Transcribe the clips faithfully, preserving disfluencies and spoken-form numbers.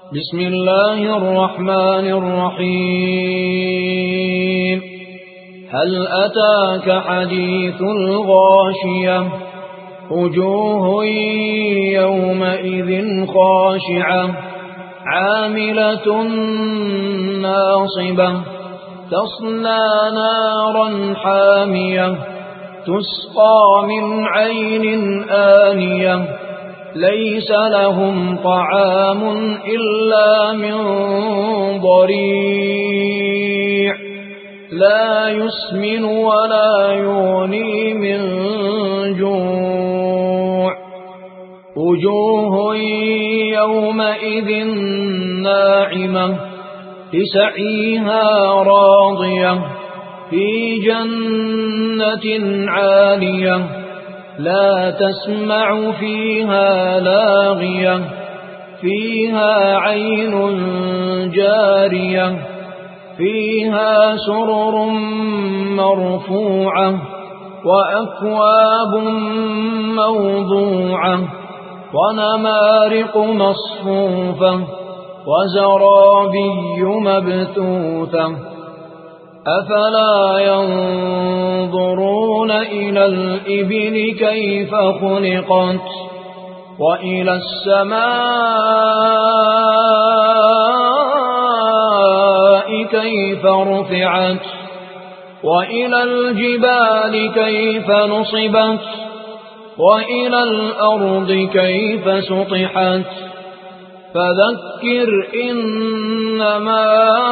بسم الله الرحمن الرحيم هل أتاك حديث الغاشية وجوه يومئذ خاشعة عاملة ناصبة تصلى نارا حامية تسقى من عين آنية ليس لهم طعام إلا من ضريع لا يسمن ولا يغني من جوع وجوه يومئذ ناعمة لسعيها راضية في جنة عالية لا تسمع فيها لاغية فيها عين جارية فيها سرر مرفوعة وأكواب موضوعة ونمارق مصفوفة وزرابي مبثوثة أفلا ينظرون إلى الإبل كيف خلقت وإلى السماء كيف رفعت وإلى الجبال كيف نصبت وإلى الأرض كيف سطحت فذكر إنما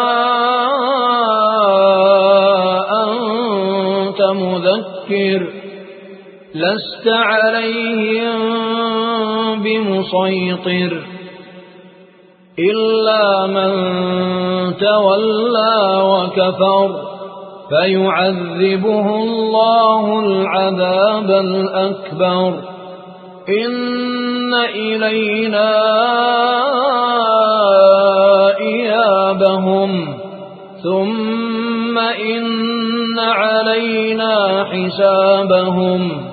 أنت مذكر لست عليهم بمسيطر إلا من تولى وكفر فيعذبه الله العذاب الأكبر إن إلينا إيابهم ثم إن علينا حسابهم